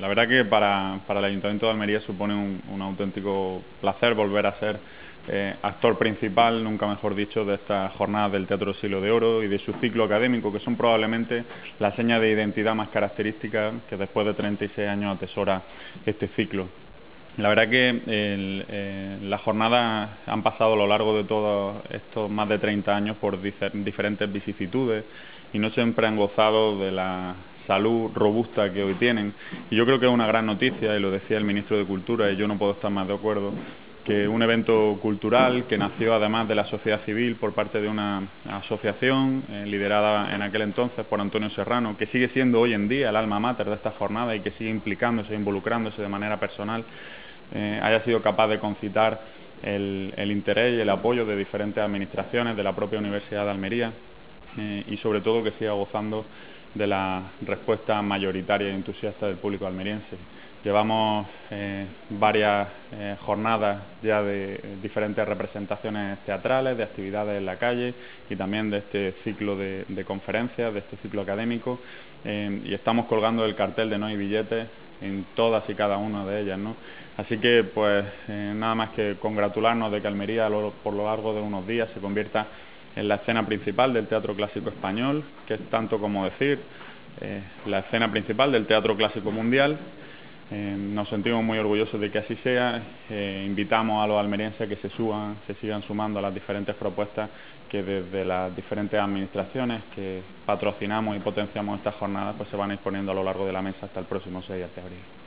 La verdad que para el Ayuntamiento de Almería supone un auténtico placer volver a ser actor principal, nunca mejor dicho, de estas jornadas del Teatro Siglo de Oro y de su ciclo académico, que son probablemente la seña de identidad más característica que después de 36 años atesora este ciclo. La verdad que las jornadas han pasado a lo largo de todos estos más de 30 años por diferentes vicisitudes y no siempre han gozado de la salud robusta que hoy tienen. Y yo creo que es una gran noticia, y lo decía el ministro de Cultura, y yo no puedo estar más de acuerdo, que un evento cultural que nació además de la sociedad civil por parte de una asociación liderada en aquel entonces por Antonio Serrano, que sigue siendo hoy en día el alma mater de esta jornada y que sigue implicándose e involucrándose de manera personal, haya sido capaz de concitar el interés y el apoyo de diferentes administraciones de la propia Universidad de Almería y sobre todo que siga gozando de la respuesta mayoritaria e entusiasta del público almeriense. Llevamos varias jornadas ya de diferentes representaciones teatrales, de actividades en la calle y también de este ciclo de conferencias, de este ciclo académico, y estamos colgando el cartel de No hay billetes en todas y cada una de ellas, ¿no? Así que pues nada más que congratularnos de que Almería por lo largo de unos días se convierta en la escena principal del teatro clásico español, que es tanto como decir la escena principal del teatro clásico mundial. Nos sentimos muy orgullosos de que así sea. Invitamos a los almerienses a que se sigan sumando a las diferentes propuestas que desde las diferentes administraciones que patrocinamos y potenciamos estas jornadas pues se van a ir poniendo a lo largo de la mesa hasta el próximo 6 de abril.